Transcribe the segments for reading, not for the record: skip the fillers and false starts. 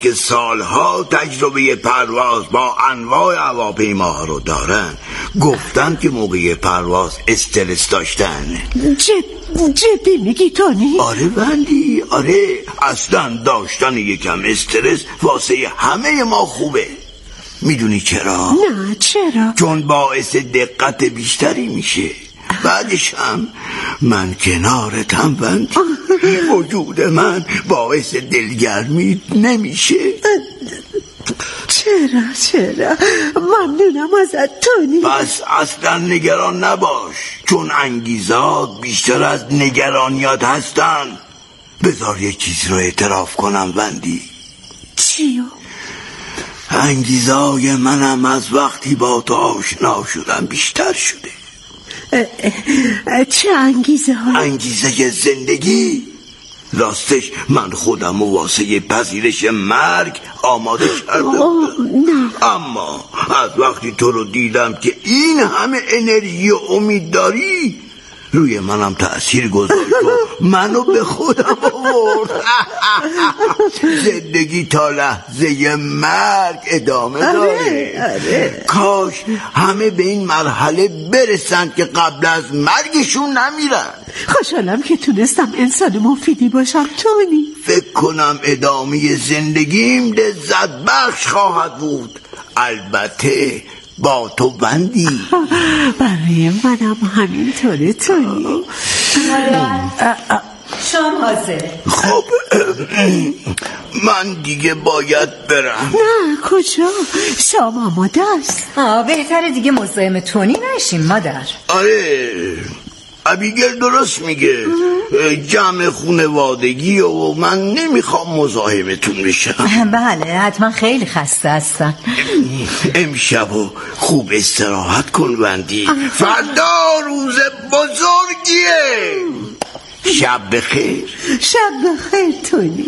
که سالها تجربه پرواز با انواع هواپیماها رو دارن گفتن که موقع پرواز استرس داشتن. جدی میگی تونی؟ آره بندی، آره. اصلا داشتن یکم استرس واسه همه ما خوبه. میدونی چرا؟ نه چرا؟ چون باعث دقت بیشتری میشه. بعدش هم من کنارتم بندی. وجود من باعث دلگرمی نمیشه. چرا ممنونم ازت تونی. پس اصلا نگران نباش، چون انگیزات بیشتر از نگرانیات هستن. بذار یه چیز رو اعتراف کنم بندی. چیو؟ انگیزای منم از وقتی با تو آشنا شدم بیشتر شده. چه انگیزه ها؟ انگیزه زندگی. راستش من خودم واسه پذیرش مرگ آماده کرده بودم، اما از وقتی تو رو دیدم که این همه انرژی و امید داری روی منم تأثیر گذاشت و منو به خودم آورد. زندگی تا لحظه مرگ ادامه داره. کاش همه به این مرحله برسن که قبل از مرگشون نمیرن. خوشحالم که تونستم انسان مفیدی باشم تونی. فکر کنم ادامه زندگیم لذت بخش خواهد بود، البته با تو بندی. برای منم همینطوره تونی. شام حاضر. خب من دیگه باید برم. نه کجا؟ شام آماده است. بهتره دیگه مزاحم تونی نشیم مادر. آره ابیگل درست میگه، جمع خانوادگی و من نمیخوام مزاحمتون بشم. بله حتما خیلی خسته هستن. امشبو خوب استراحت کن بندی، فردا روز بزرگیه. شب بخیر. شب بخیر تونی.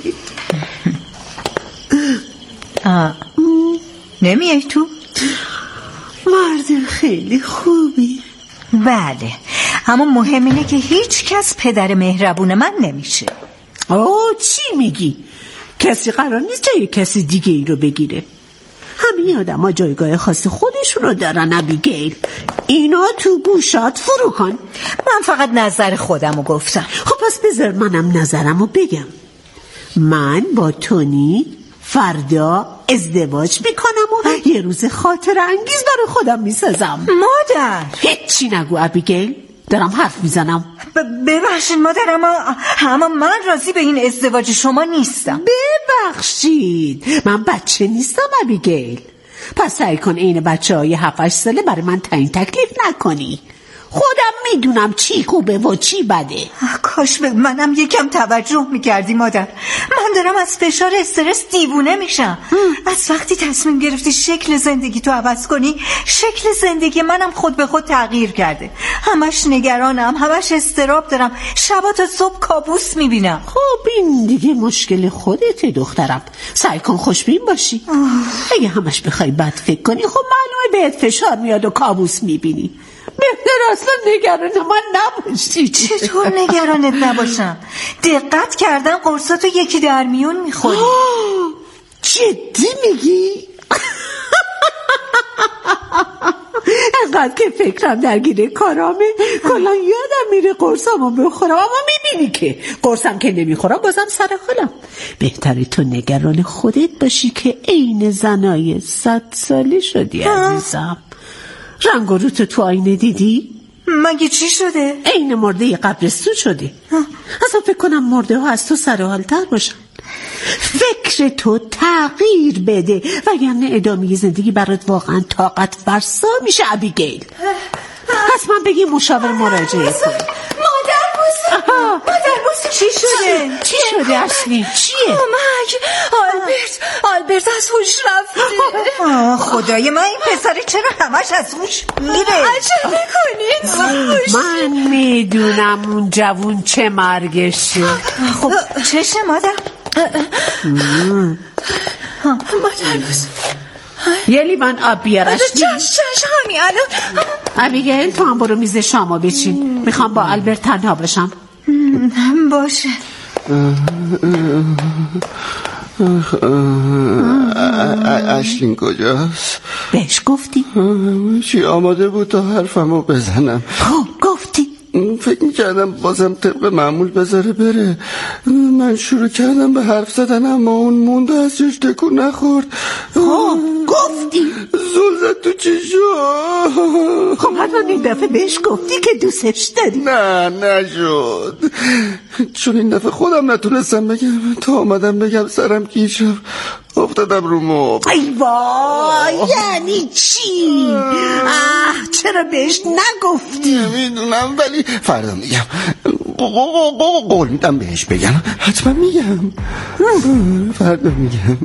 نمیای تو؟ مرد خیلی خوبی. بله اما مهم اینه که هیچ کس پدر مهربون من نمیشه. چی میگی؟ کسی قرار نیست جای کسی دیگه ای رو بگیره. همه آدم ها جایگاه خاص خودشون رو دارن ابیگیل. اینا تو گوشات فرو کن. من فقط نظر خودم رو گفتم. خب پس بذار منم نظرم رو بگم. من با تونی فردا ازدواج میکنم و یه روز خاطر انگیز برای خودم میسازم. مادر هیچی نگو ابیگیل، دارم حرف میزنم. ببخشید مادر اما من راضی به این ازدواج شما نیستم. ببخشید من بچه نیستم ابیگیل. پس سعی کن این بچه های 7-8 ساله برای من تعیین تکلیف نکنی. خودم میدونم چی خوبه و چی بده. کاش به منم یکم توجه میکردی مادر. من دارم از فشار استرس دیوونه میشم. از وقتی تصمیم گرفتی شکل زندگی تو عوض کنی، شکل زندگی منم خود به خود تغییر کرده. همش نگرانم، همش اضطراب دارم، شبا تا صبح کابوس میبینم. خب این دیگه مشکل خودته دخترم. سعی کن خوشبین باشی. اگه همش بخوای بد فکر کنی خب معلومه بهت فشار میاد و کابوس میبینی. بهتر اصلا نگران من نباشی. چطور نگرانت نباشم؟ دقت کردن قرصاتو یکی در میون میخوری. جدی میگی؟ انقدر که فکرم درگیر کارامه کلا یادم میره قرصامو بخورم، اما میبینی که قرصم که نمیخورم بازم سر حالم. بهتره تو نگران خودت باشی که عین زنای 100 ساله شدی عزیزم. رنگ و روتو تو آینه دیدی؟ مگه چی شده؟ عین مرده قبرستون شدی. اصلا فکر کنم مرده ها از تو سرحال‌تر باشن. فکر تو تغییر بده وگرنه ادامه زندگی برات واقعا طاقت فرسا میشه ابیگیل. حتما بگی مشاور مراجعه کن. مادر بوسه چی شده؟ چی شده اصلی؟ چیه؟ کمک! آلبرت از هوش رفته. خدای من این پسر چرا همش از هوش میره؟ عجله کنید. من میدونم اون جوون چه مرگشه. خب چشه مادر؟ مادر بوسه یه لیوان آب بیارش. چش همین الان. ابیگیل تو هم برو میز شامو بچین. میخوام با آلبرت تنها باشم. باشه. اشلین کجاست؟ بهش گفتی؟ چی آماده بود تا حرفمو بزنم. گفتی؟ فکر میکردم بازم طبق معمول بذاره بره. من شروع کردم به حرف زدن اما اون موند و از جاش تکون نخورد. گفتی؟ زل زد تو چشام. خب حتما این دفعه بهش گفتی که دوستش داری. نه نشد، چون این دفعه خودم نتونستم بگم. تا آمدم بگم سرم گیج شد، افتادم رو مبل. ای وای، یعنی چی؟ چرا بهش نگفتی؟ نمیدونم ولی فردا میگم. قول میدم بهش بگم، حتما میگم. فردا میگم.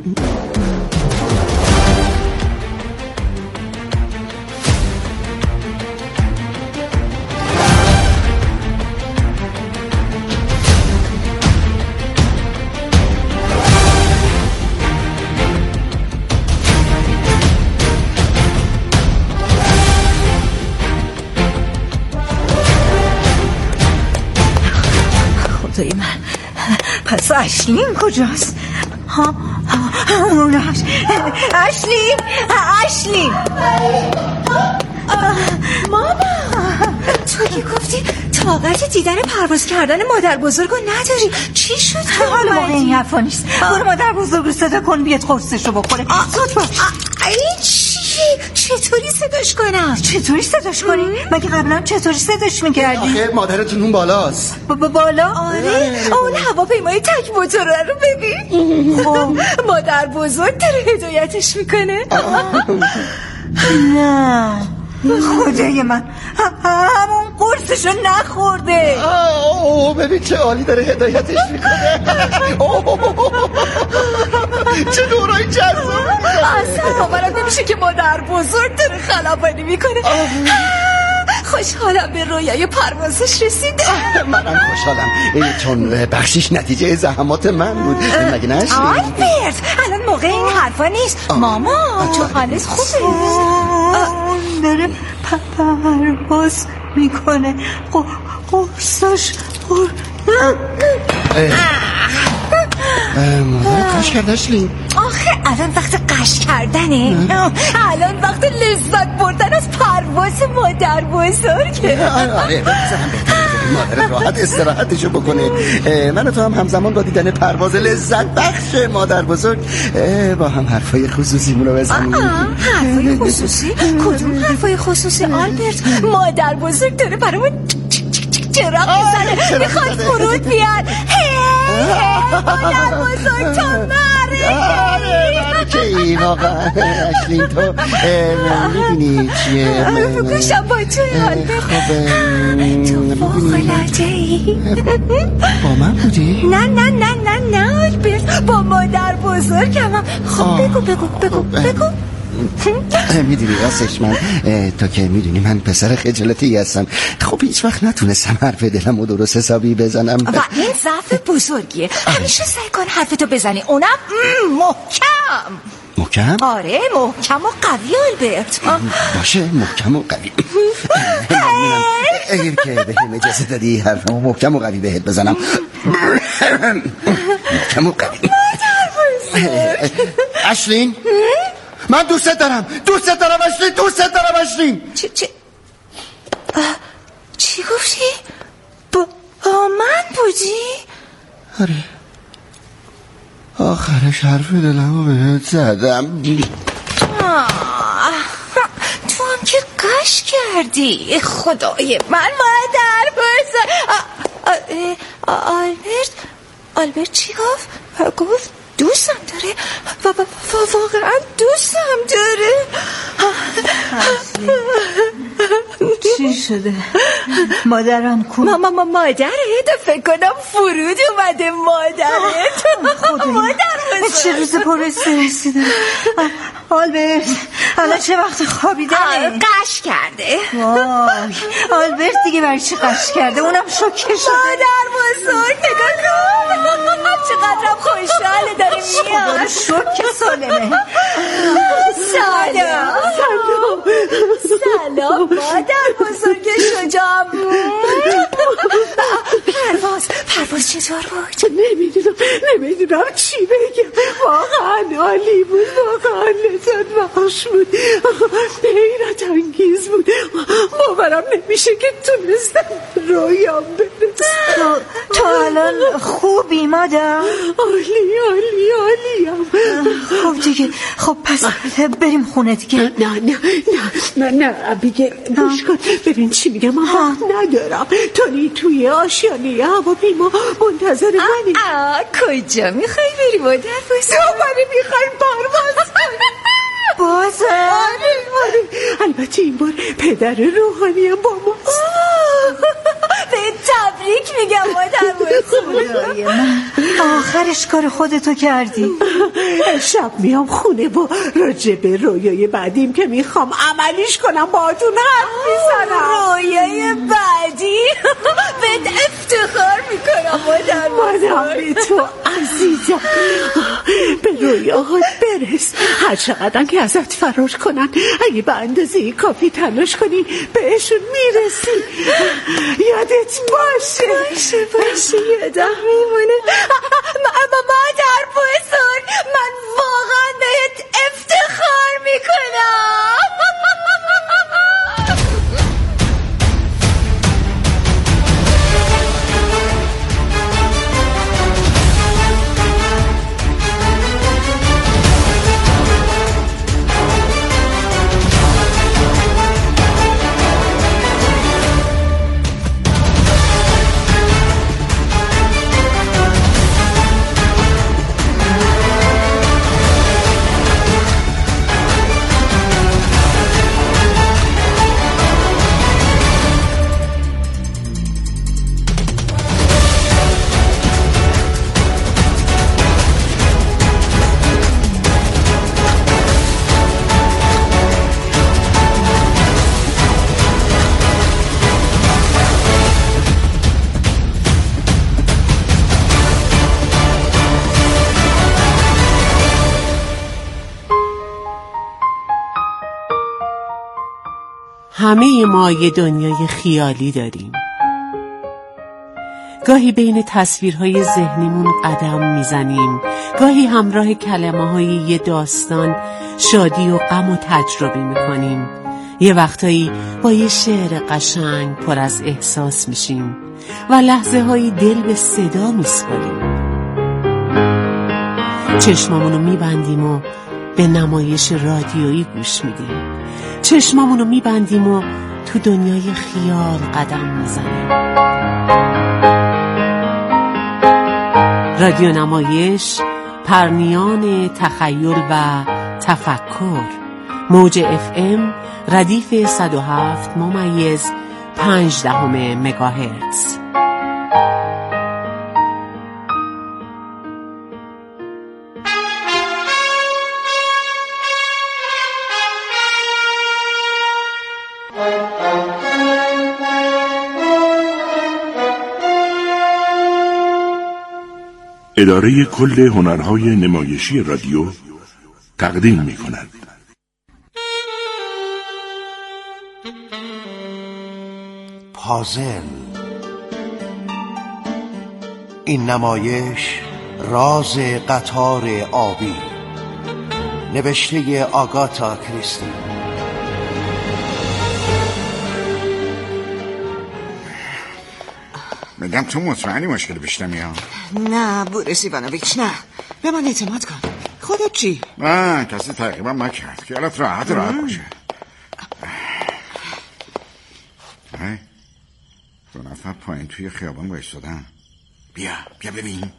من پس اشلین کجاست؟ اشلین ماما، تو که گفتی طاقت دیدن پرواز کردن مادر بزرگو نداری. چی شد که حالا موقع این حرفا نیست؟ برو مادر بزرگ رو صدا کن بیاد قرصشو بخوره. زود باش. چطوری صداش کنم؟ چطوری صداش کنی؟ مگه قبلا چطوری صداش میکردی؟ آخه مادرتون اون بالاست. بالا؟ آره. اون هواپیمای تک موتوره رو ببین. مادر بزرگ داره هدایتش میکنه. نه خدای من، همون قرصشو نخورده. ببین چه عالی داره هدایتش میکنه. چه دورای جذاب. اصلا باورم نمیشه که مادر بزرگ داره خلبانی میکنه. خوشحالم به رویای پروازش رسیده. منم خوشحالم چون بخشش نتیجه زحمات من بود. مگه نشد؟ آلبرت الان موقع این حرفا نیست. ماما تو حالت خوبه؟ داره پرواز میکنه. قرصش مادر قش کرده اشلین. آخه الان وقت قش کردنه. الان وقت لذت بردن از پرواز مادر بزرگه. آره بزنم مادر راحت استراحتشو بکنه. من و تو هم همزمان با دیدن پرواز لذت بخش مادر بزرگ با هم حرفای خصوصیمونو بزنیم. حرفای خصوصی؟ کدوم حرفای خصوصی آلبرت؟ مادر بزرگ داره برامون چراغ میزنه، میخواد فرود بیاد. مادر بزرگ تا نره که این واقعا اشلین تو میدونی چیه؟ بگوشم با توی آلبرت. تو فوق‌العاده ای. با من بودی؟ نه آلبرت، با مادر بزرگم. خب بگو. میدونی راستش من تا که میدونی من پسر خجالتی هستم. خب هیچ وقت نتونستم حرف دلم و درست حسابی بزنم و این ضعف بزرگیه. همیشه سعی کن حرفتو بزنی، اونم محکم. آره محکم و قوی آلبرت. باشه محکم و قوی. اگر که بهم اجازه دادی حرفمو محکم و قوی بهت بزنم. محکم و قوی. اشلین من دوست دارم اشلین. چی گفتی؟ با من بودی؟ آره آخرش حرف دلمو بهت زدم. تو هم که قش کردی. خدای من مادر بزرگ. آلبرت چی گفت؟ دوستم داره واقعا دوستم داره. چی شده؟ مادرم کو؟ مادرت فکر کنم فرود اومده. مادرت مادر چه روز پر استرسی داره. آلبرت الان چه وقت خوابیدنه؟ قش کرده. آلبرت دیگه برای چی قش کرده؟ اونم شوکه شده. مادر بزرگ نگاه کن چقدرم خوشحاله داره میاد. شوکه سالمه. سلام مادر بزرگ شجاعم. پرواز چطور بود؟ نمیدونم چی بگم. واقعا عالی بود، واقعا لذت بخش بود، حیرت انگیز بود. باورم نمیشه که تونستم رویام برسم. تو الان خوبی مادر؟ عالیم. خب دیگه، خب پس بریم خونه دیگه. نه ابیگل گوش کن ببین چی میگم. من وقت ندارم. تونی توی آشیانه هواپیما منتظر منی. کجا میخوای بری مادر بزرگ؟ دوباره میخوایم پرواز کنیم. بازم؟ آره. البته این بار پدر روحانی با ما. به تبریک میگم مادر بزرگ. آخرش کار خودتو کردی. شب میام خونه با راجع به رویای بعدیم که میخوام عملیش کنم باهاتون حرف میزنم. رویای بعدی؟ بهت افتخار میکنم مادر بزرگ. منم به تو عزیزم. به رویاهات برس. هر چقدر که ازت فرار کنن، اگه به اندازه کافی تلاش کنی بهشون میرسی. یادت باشه یادم میمونه. مادر بزرگ، من واقعا بهت افتخار میکنم. همه ما یه دنیای خیالی داریم. گاهی بین تصویرهای ذهنیمون قدم میزنیم، گاهی همراه کلمه‌های یه داستان شادی و غم و تجربه میکنیم. یه وقتایی با یه شعر قشنگ پر از احساس میشیم و لحظه هایی دل به صدا میسپاریم. چشمامونو میبندیم و به نمایش رادیویی گوش میدیم. چشمامونو میبندیم و تو دنیای خیال قدم میزنیم. رادیو نمایش، پرنیان تخیل و تفکر. موج FM ردیف 107.5 مگاهرتز. اداره کل هنرهای نمایشی رادیو تقدیم می کند. پازل. این نمایش راز قطار آبی، نوشته آگاتا کریستی. میگم تو مطمئنی مشکل پیش نمیاد؟ نه بوریس ایوانویچ، نه. به من اعتماد کن. خودت چی؟ نه کسی تقریبا نکرد. خیالت راحت باشه. دو نفر پایین توی خیابان وایسادن. بیا ببین.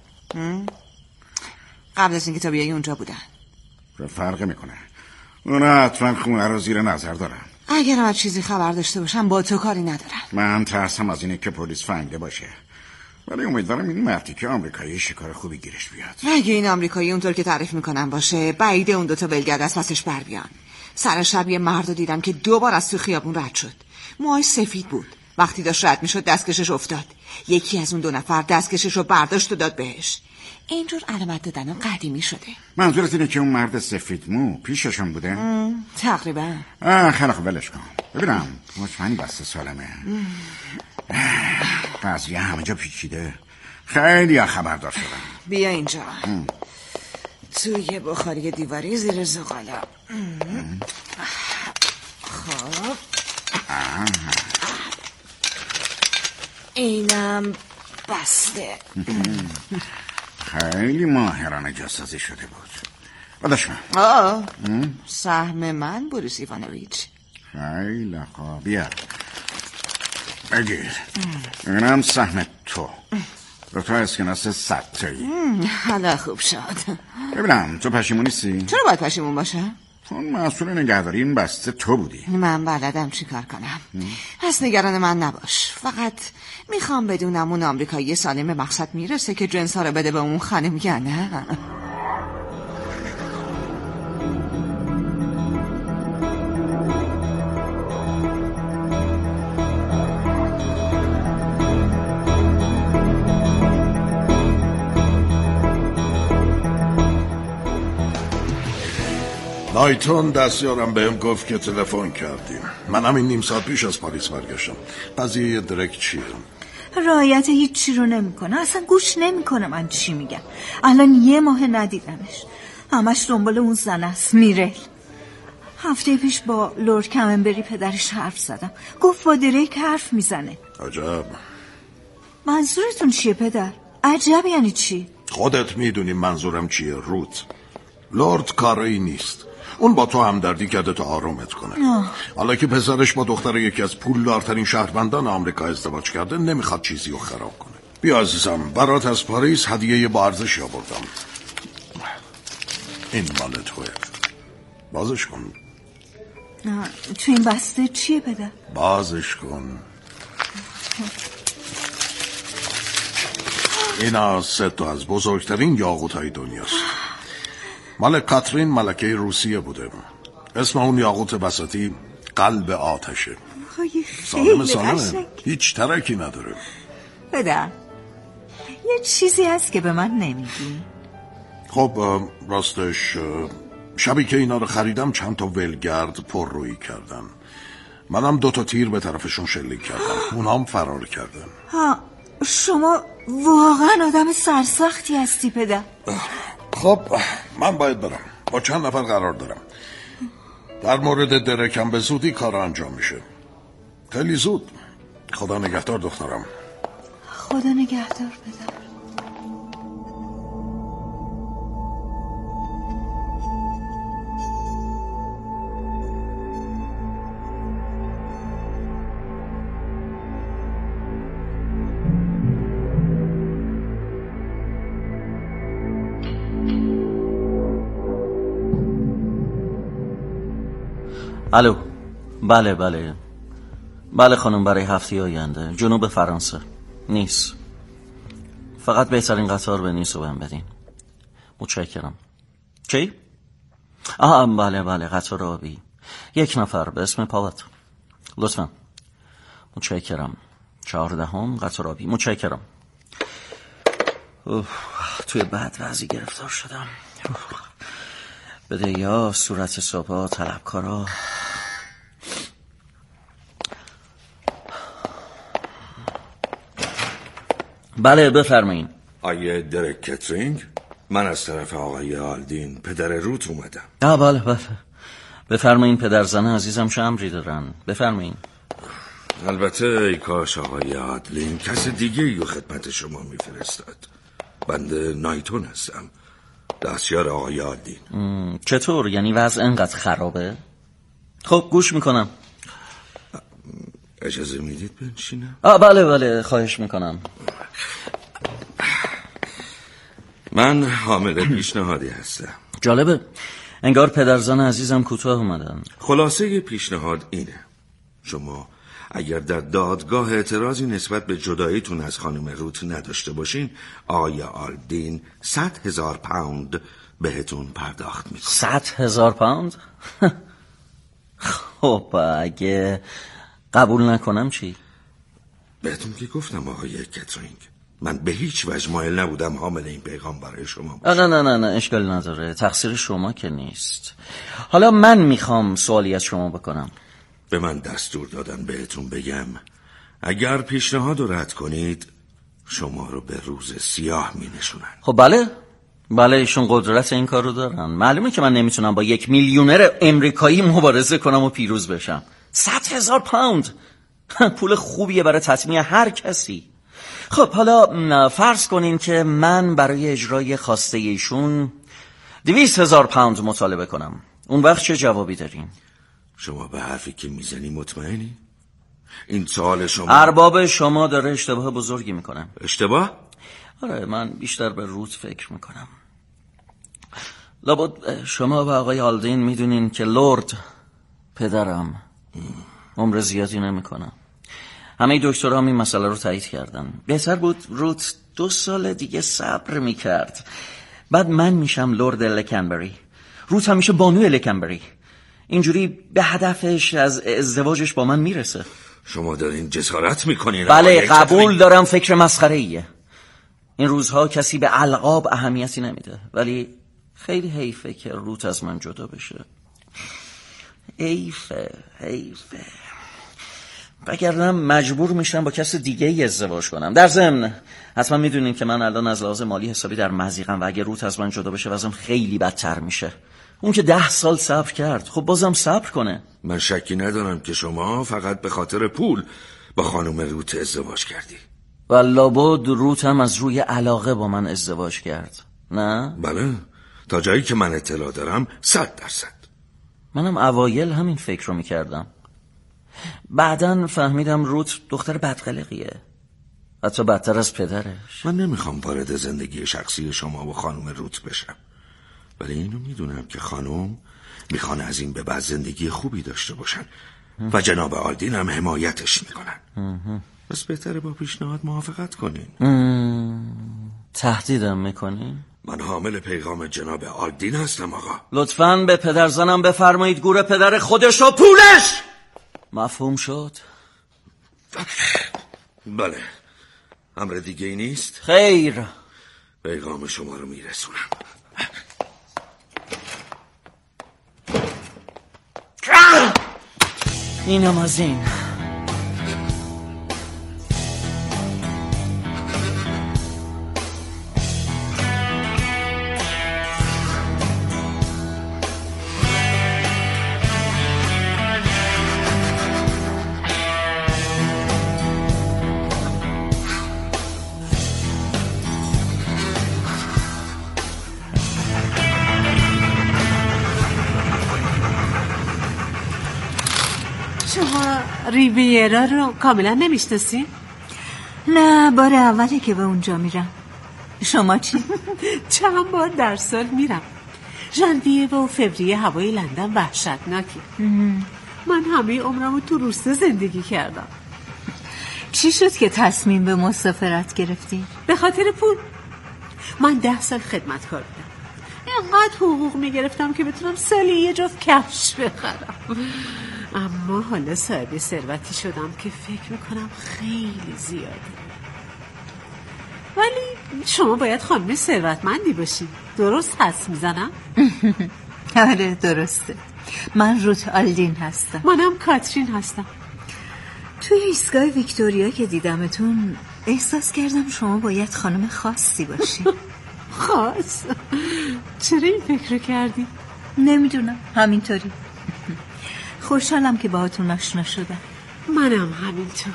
قبل از اینکه تا بیایی اونجا بودن. فرق میکنه. اونا حتما خونه رو زیر نظر دارن. اگر از چیزی خبر داشته باشم با تو کاری ندارن. من ترسم از اینه که پلیس فهمیده باشه، ولی امیدوارم این مردی که آمریکایی شکار خوبی گیرش بیاد. اگه این آمریکایی اونطور که تعریف میکنن باشه، بعیده اون دوتا ولگرد از پسش بر بیان. سر شب یه مرد رو دیدم که 2 بار از تو خیابون رد شد. موهاش سفید بود. وقتی داشت رد میشد دستکشش افتاد. یکی از اون 2 نفر دستکشش رو برداشت و داد بهش. اینجور علامت دادن قدیمی شده. منظورت اینه که اون مرد سفید مو پیششون بوده؟ تقریبا. خیلی خوب، ولش کن. ببینم مطمئنی بسته سالمه. قضیه همه جا پیچیده. خیلی خبردار شدم. بیا اینجا. توی بخاری دیواری زیر زغالا. خب اینم بسته. خیلی ماهرانه جاسازی شده بود. بدش من. سهم من بوریس ایوانویچ. خیلی خوب. بیا بگیر. اینم سهم تو. دو تا اسکناس 100 تایی. حالا خوب شد. ببینم تو پشیمون نیستی؟ چرا باید پشیمون باشه؟ چون مسئول نگهداری این بسته تو بودی. من بلدم چی کار کنم. پس نگران من نباش. فقط میخوام بدونم اون آمریکایی سالم به مقصد میرسه که جنسا رو بده به اون خانم یا نه. نایتون دستیارم بهم گفت که تلفن کردیم. من همین نیم ساعت پیش از پاریس برگشتم. قضیه درک چیه؟ رعایت هیچی رو نمیکنه. اصلا گوش نمیکنه من چی میگم. الان 1 ماه ندیدمش. همش دنبال اون زن است، میرل. هفته پیش با لورد کمنبری پدرش حرف زدم. گفت با دریک حرف میزنه. عجب. منظورتون چیه پدر؟ عجب یعنی چی؟ خودت میدونی منظورم چیه روت. لورد کاری نیست. اون با تو همدردی کرده تا آرومت کنه. حالا که پسرش با دختر یکی از پولدارترین شهروندان آمریکا ازدواج کرده نمیخواد چیزی رو خراب کنه. بیا عزیزم، برات از پاریس هدیه با ارزشی آوردم. این مال توه. بازش کن. تو این بسته چیه پدر؟ بازش کن. اینا 3 تا از بزرگترین یاقوت‌های دنیاست. مال کاترین ملکه روسیه بوده. اسم اون یاقوت بساطی قلب آتشه. سالمه. هیچ ترکی نداره. پدر یه چیزی هست که به من نمیگی؟ خب راستش شبی که اینا رو خریدم چند تا ولگرد پر روی کردن. منم 2 تا تیر به طرفشون شلیک کردم. اونا هم فرار کردن. شما واقعا آدم سرسختی هستی پدر. خب من باید برم. با چند نفر قرار دارم. در مورد درکم به زودی کار انجام میشه. خیلی زود. خدا نگهدار دخترم. خدا نگهدار پدر. الو. بله خانم، برای هفته آینده جنوب فرانسه. نیس. فقط بهترین قطار به نیس رو بهم بدین. متشکرم. چی؟ بله قطار آبی. 1 نفر به اسم پاوت. لطفا. متشکرم. 14 قطار آبی. متشکرم. توی بد وضعی گرفتار شدم. بده یا صورت صبح طلبکارا. بله بفرمایین. آیه درک کترینگ، من از طرف آقای آلدین پدر روت اومدم. بله بفرمایین پدرزن عزیزم چه امری دارن. بفرمایین. البته ای کاش آقای آلدین کس دیگه ای خدمت شما میفرستاد. بنده نایتون هستم، دستیار آقای آلدین. چطور؟ یعنی وضع انقدر خرابه؟ خب گوش میکنم. اجازه میدید بنشینم؟ بله خواهش میکنم. من حامل پیشنهادی هستم. جالبه، انگار پدرزن عزیزم کوتاه اومدن. خلاصه پیشنهاد اینه: شما اگر در دادگاه اعتراضی نسبت به جداییتون از خانم روت نداشته باشین، آقای آلدین 100,000 پوند بهتون پرداخت میکنه. 100,000 پوند؟ خب اگه قبول نکنم چی؟ بهتون که گفتم آقای کترینگ، من به هیچ وجه مایل نبودم حامل این پیغام برای شما باشم. نه اشکال نداره، تقصیر شما که نیست. حالا من میخوام سوالی از شما بکنم. به من دستور دادن بهتون بگم اگر پیشنهاد رو رد کنید شما رو به روز سیاه می نشونن. خب بله ایشون قدرت این کار رو دارن. معلومه که من نمیتونم با 1 میلیونر امریکایی مبارزه کنم و پیروز بشم. 100,000 پوند پول خوبیه برای تطمیع هر کسی. خب حالا فرض کنین که من برای اجرای خواسته ایشون 200,000 پوند مطالبه کنم. اون وقت چه جوابی دارین؟ شما به حرفی که میزنی مطمئنی؟ این سوال شما ارباب شما داره اشتباه بزرگی میکنه. اشتباه؟ آره من بیشتر به روت فکر میکنم. لابد شما و آقای آلدین میدونین که لورد پدرم عمر زیادی نمیکنه. همه دکترها این مسئله رو تایید کردن. بهتر بود روت 2 سال دیگه صبر میکرد. بعد من میشم لورد لکنبری، روت هم میشه بانوی لکنبری. اینجوری به هدفش از ازدواجش با من میرسه. شما دارین جسارت میکنین؟ بله قبول دارم فکر مسخره ایه. این روزها کسی به القاب اهمیتی نمیده، ولی خیلی حیفه که روت از من جدا بشه. حیفه وگرنه مجبور میشم با کس دیگه ای ازدواج کنم. در ضمن حتما میدونین که من الان از لحاظ مالی حسابی در مضیقم و اگه روت از من جدا بشه وضعم خیلی بدتر میشه. اون که 10 سال صبر کرد، خب بازم صبر کنه. من شکی ندارم که شما فقط به خاطر پول با خانم روت ازدواج کردی. و لابد روت هم از روی علاقه با من ازدواج کرد، نه؟ بله تا جایی که من اطلاع دارم 100%. منم اوایل همین فکر رو میکردم. بعدن فهمیدم روت دختر بدقلقیه، حتی بدتر از پدرش. من نمیخوام وارد زندگی شخصی شما و خانم روت بشم، ولی اینو میدونم که خانم میخوان از این به بعد زندگی خوبی داشته باشن و جناب آلدین هم حمایتش میکنن. بس بهتره با پیشنهاد موافقت کنین. تهدیدم میکنین؟ من حامل پیغام جناب آلدین هستم آقا. لطفاً به پدرزنم بفرمایید گور پدر خودش و پولش. مفهوم شد؟ بله. امر دیگه ای نیست؟ خیر. پیغام شما رو میرسونم. اینم از این. شما ریویرا رو کاملا نمیشناسی؟ نه بار اوله که به اونجا میرم. شما چی؟ چند بار در سال میرم. ژانویه و فوریه هوای لندن وحشتناکه. من همه عمرمو تو روستا زندگی کردم. چی شد که تصمیم به مسافرت گرفتی؟ به خاطر پول. من 10 سال خدمتکار بودم. اینقدر حقوق میگرفتم که بتونم سالی یه جفت کفش بخرم. اما حالا صاحب ثروتی شدم که فکر میکنم خیلی زیاده. ولی شما باید خانم ثروتمندی باشی. درست حدس میزنم؟ آره درسته. من روت آلدین هستم. منم کاترین هستم. توی ایستگاه ویکتوریا که دیدمتون احساس کردم شما باید خانم خاصی باشی. خاص؟ چرا این فکر کردی؟ نمیدونم همینطوری. خوشحالم که باهاتون آشنا شدم. منم همینطور.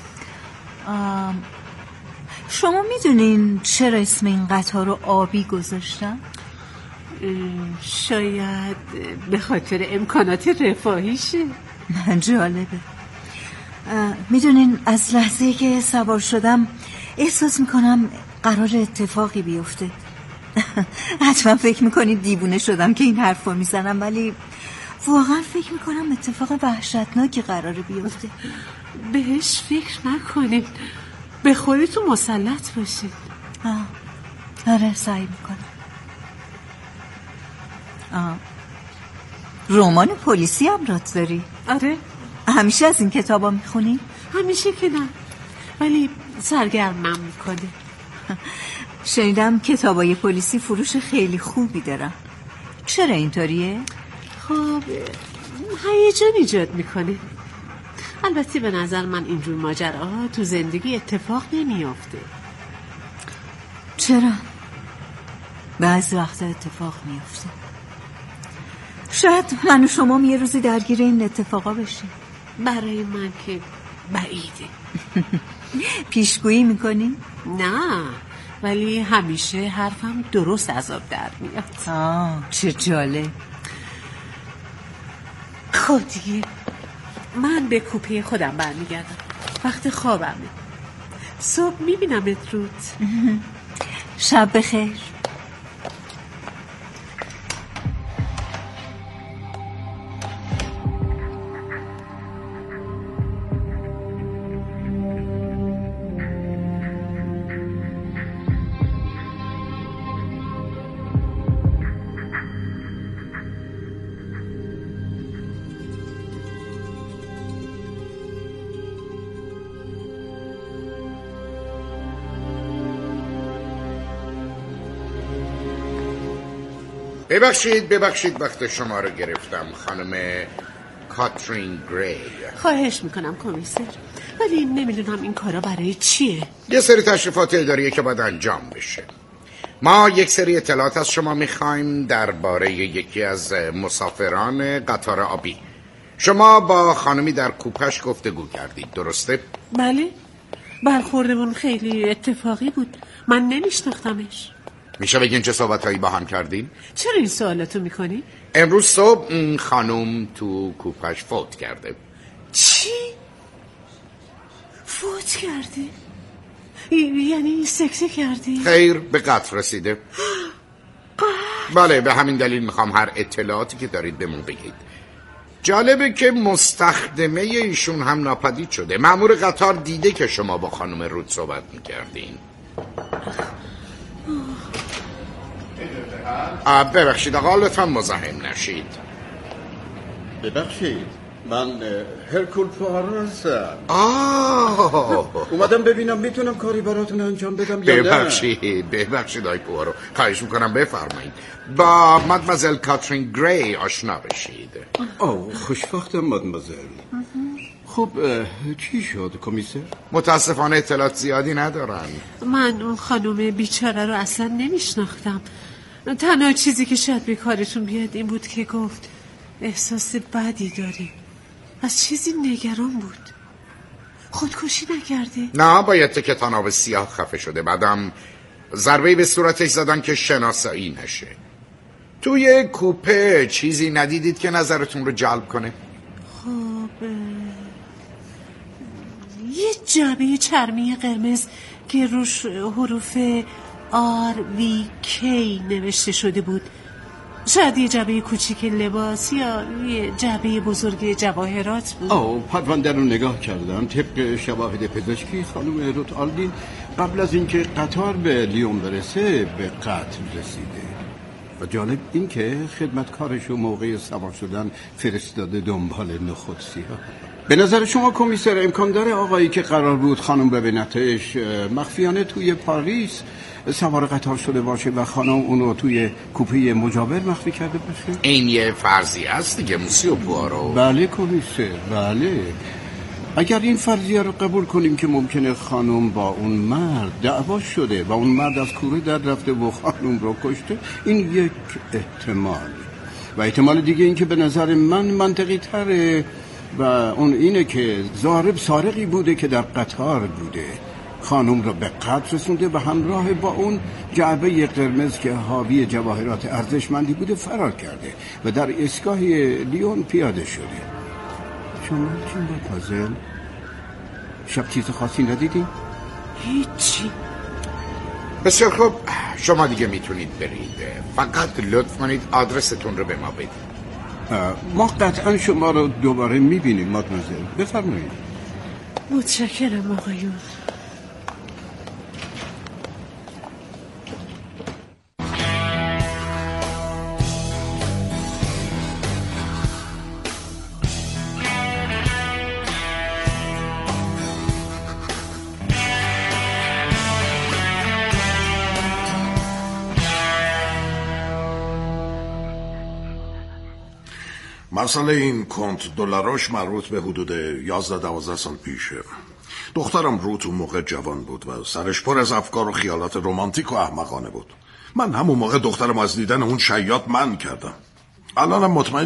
شما میدونین چرا اسم این قطار رو آبی گذاشتم؟ شاید به خاطر امکانات رفاهیشه. جالبه. میدونین از لحظه‌ای که سوار شدم احساس میکنم قرار اتفاقی بیفته. حتما فکر میکنید دیوونه شدم که این حرف رو میزنم، ولی واقعا فکر میکنم اتفاق وحشتناکی قراره بیفته. بهش فکر نکنید، به خودتون مسلط باشید. آره سعی میکنم. رمان پلیسی هم رات داری؟ آره. همیشه از این کتابا میخونی؟ همیشه که نه، ولی سرگرمم میکنه. شنیدم کتابای پلیسی فروش خیلی خوبی دارن. چرا اینطوریه؟ خب هیجان ایجاد میکنه. البته به نظر من اینجور ماجراها تو زندگی اتفاق نمیافته. چرا؟ بعضی وقتا اتفاق میفته. شاید من و شما یه روزی درگیر این اتفاقا بشیم. برای من که بعیده. پیشگویی میکنی؟ نه، ولی همیشه حرفم درست از آب در میاد. چه جالب. خب دیگه من به کوپه خودم برمیگردم. وقت خوابمه. صبح میبینمت رود. شب بخیر. ببخشید وقت شما رو گرفتم خانم کاترین گری. خواهش میکنم کمیسر، ولی نمیدونم این کارا برای چیه. یه سری تشریفات اداریه که باید انجام بشه. ما یک سری اطلاعات از شما میخوایم درباره یکی از مسافران قطار آبی. شما با خانمی در کوپش گفتگو کردید، درسته؟ بله، برخوردمون خیلی اتفاقی بود. من نمیشناختمش. میشه بگین چه صحبتایی با هم کردین؟ چرا این سوالاتو میکنی؟ امروز صبح این خانم تو کوپش فوت کرده. چی؟ فوت کرده؟ یعنی سکته کردی؟ خیر، به قتل رسیده. بله، به همین دلیل میخوام هر اطلاعاتی که دارید بهمون بگید. جالبه که مستخدمه ایشون هم ناپدید شده. مأمور قطار دیده که شما با خانم رود صحبت میکردین. ببخشید آقا، لطفا مزاحم نشید. ببخشید، من هرکول پوآرو هستم. اومدم ببینم میتونم کاری براتون انجام بدم یا نه. ببخشید آی پوآرو، خواهش میکنم بفرمایید. با مادمازل کاترین گری آشنا بشید. خوشبختم مادمازل. خب چی شد کمیسر؟ متاسفانه اطلاعات زیادی ندارن. من اون خانم بیچاره رو اصلا نمیشناختم. تنها چیزی که شاید به کارتون بیاد این بود که گفت احساس بدی داره. از چیزی نگران بود. خودکشی نکرده؟ نه، با یه تکه طناب سیاه خفه شده. بعدم ضربه‌ای به صورتش زدن که شناسایی نشه. توی کوپه چیزی ندیدید که نظرتون رو جلب کنه؟ خب یه جعبه چرمی قرمز که روش حروف RVK نوشته شده بود. شاید یه جعبه کوچیک لباس یا یه جعبه بزرگ جواهرات بود. پرونده رو نگاه کردم. طبق شواهد پزشکی خانم روت آلدین قبل از اینکه قطار به لیون برسه به قتل رسیده. و جالب این که خدمتکارش و موقع سوار شدن فرستاده دنبال نخود سیاه. به نظر شما کمیسر امکان داره آقایی که قرار بود خانم ببینتش مخفیانه توی پاریس سوار قطار شده باشه و خانم اونو توی کوپه مجاور مخفی کرده باشه؟ این یه فرضیه است دیگه موسیو پوآرو. بله کمیسر، بله. اگر این فرضیه رو قبول کنیم که ممکنه خانم با اون مرد دعوا شده و اون مرد از کوره در رفته و خانم رو کشته، این یک احتمال. و احتمال دیگه این که به نظر من منطقی تره و اون اینه که ضارب سارقی بوده که در قطار بوده، خانم رو به قتل رسونده و همراه با اون جعبه قرمز که حاوی جواهرات ارزشمندی بوده فرار کرده و در ایستگاه لیون پیاده شده. شما چی مادمازل؟ شب چیز خاصی ندیدین؟ هیچی. بسیار خوب، شما دیگه میتونید برید. فقط لطف کنید آدرستون رو به ما بدید. ما قطعا شما رو دوباره میبینیم مادمازل. بفرمایید. متشکرم آقایون. مسئله این کنت دلاروش مربوط به حدود 11-12 سال پیشه. دخترم روت اون موقع جوان بود و سرش پر از افکار و خیالات رمانتیک و احمقانه بود. من همون موقع دخترم از دیدن اون شیاد منع کردم. الانم مطمئن